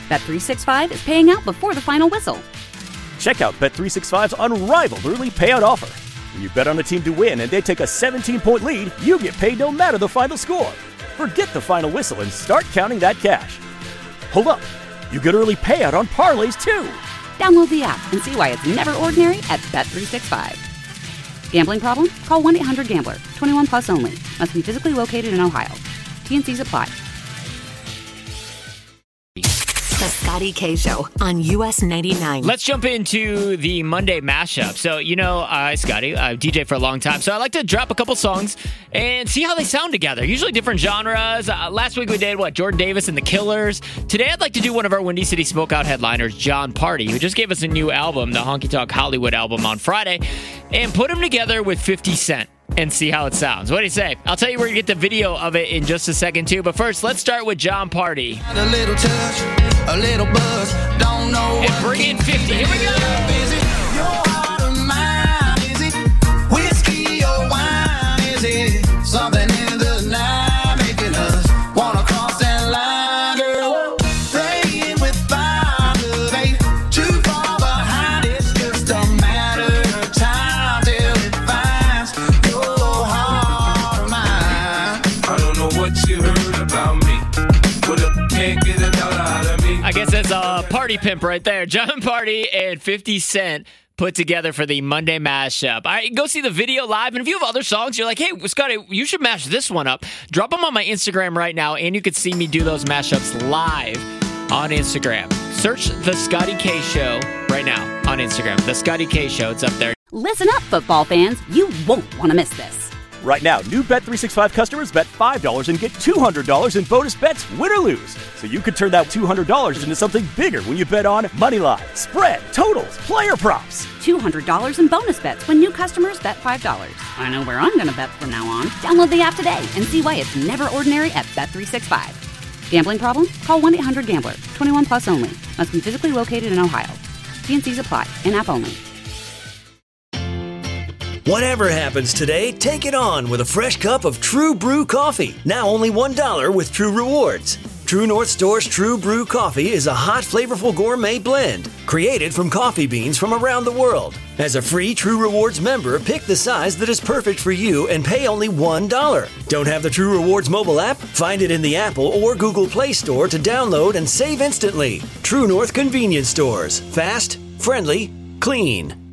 Bet365 is paying out before the final whistle. Check out Bet365's unrivaled early payout offer. When you bet on a team to win and they take a 17-point lead, you get paid no matter the final score. Forget the final whistle and start counting that cash. Hold up. You get early payout on parlays, too. Download the app and see why it's never ordinary at Bet365. Gambling problem? Call 1-800-GAMBLER. 21 plus only. Must be physically located in Ohio. T&Cs apply. The Scotty K Show on US 99. Let's jump into the Monday mashup. So, Scotty, I've DJed for a long time, so I like to drop a couple songs and see how they sound together. Usually different genres. Last week we did, Jordan Davis and the Killers. Today I'd like to do one of our Windy City Smokeout headliners, Jon Pardi, who just gave us a new album, the Honky Tonk Hollywood album, on Friday, and put them together with 50 Cent. And see how it sounds. What do you say? I'll tell you where you get the video of it in just a second, too. But first, let's start with Jon Pardi. A little touch, a little buzz, don't know. And bring in 50. Here we go. Is it your heart or mine? Is it whiskey or wine? Is it something in the night making us wanna cross that line, girl? Playing with fire, love ain't too far behind. It's just a matter of time till it finds your heart or mine. I don't know what you heard about me, but I can't get it out of me. I guess that's a party pimp right there. Jon Pardi and 50 Cent put together for the Monday mashup. All right, go see the video live. And if you have other songs, you're like, hey, Scotty, you should mash this one up. Drop them on my Instagram right now, and you can see me do those mashups live on Instagram. Search The Scotty K Show right now on Instagram. The Scotty K Show. It's up there. Listen up, football fans. You won't want to miss this. Right now, new Bet365 customers bet $5 and get $200 in bonus bets, win or lose. So you could turn that $200 into something bigger when you bet on moneyline, spread, totals, player props. $200 in bonus bets when new customers bet $5. I know where I'm going to bet from now on. Download the app today and see why it's never ordinary at Bet365. Gambling problem? Call 1-800-GAMBLER. 21 plus only. Must be physically located in Ohio. T&Cs apply. In-app only. Whatever happens today, take it on with a fresh cup of True Brew coffee. Now only $1 with True Rewards. True North Store's True Brew coffee is a hot, flavorful gourmet blend created from coffee beans from around the world. As a free True Rewards member, pick the size that is perfect for you and pay only $1. Don't have the True Rewards mobile app? Find it in the Apple or Google Play Store to download and save instantly. True North Convenience Stores. Fast, friendly, clean.